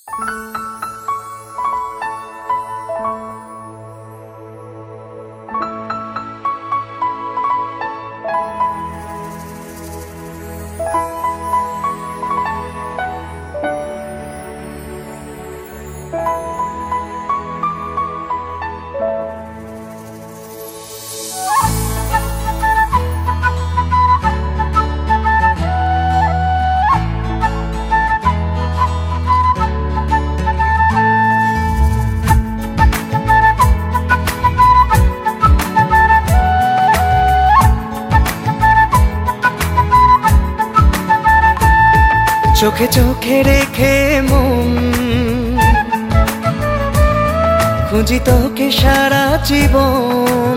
চোখে চোখে রেখে মন খুঁজি তোকে সারা জীবন।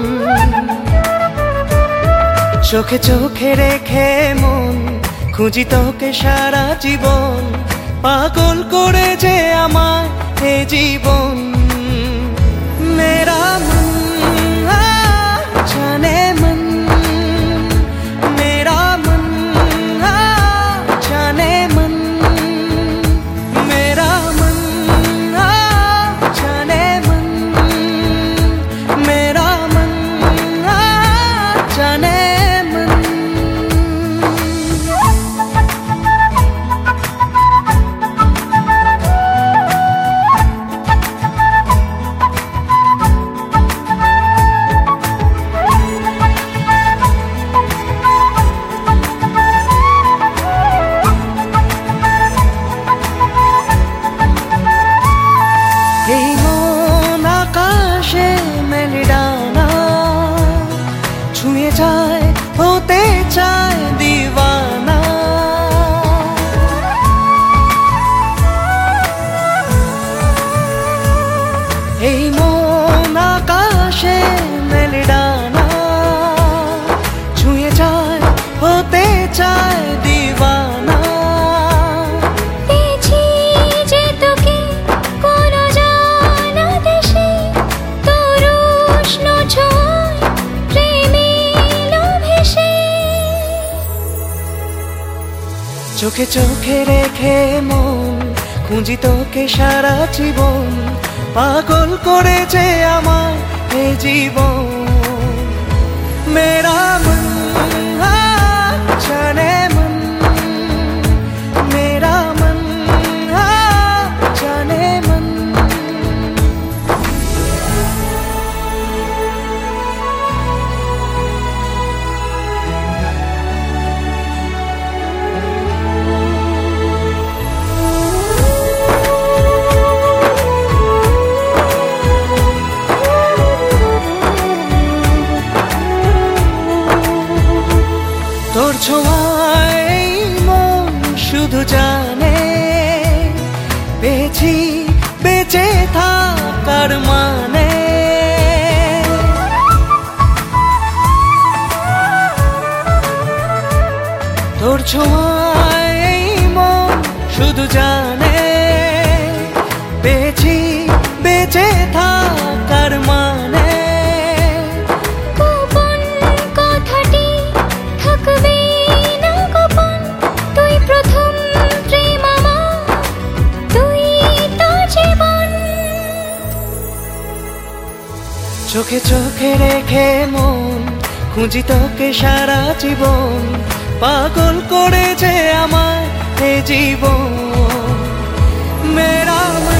চোখে চোখে রেখে মন খুঁজি তোকে সারা জীবন। পাগল করে যে আমার এ জীবন। মেরা মন জানে মন, মেরা মন জানে মন, মেরা মন জানে মন, মেরা মন জানে মন। এই মন আকাশে মেলে ডানা, ছুঁয়ে যায় হতে চায় দিওয়ানা। এই মন আকাশে মেলে ডানা, ছুঁয়ে যায় হতে চায় দিওয়ানা। চোখে চোখে রেখে মন খুঁজি তোকে সারা জীবন। পাগল করেছে আমার এ জীবন। মেরা মন জানে মন, মেরা মন জানে মন। তোর ছোঁয়ায় মন শুধু জানে পেয়েছি বেঁচে থাকার মানে। তোর ছোঁয়ায় মন শুধু জানে পেয়েছি বেঁচে থাকার মানে। চোখে চোখে রেখে মন খুঁজি তোকে সারা জীবন। পাগল করেছে আমার এ জীবন। মেরা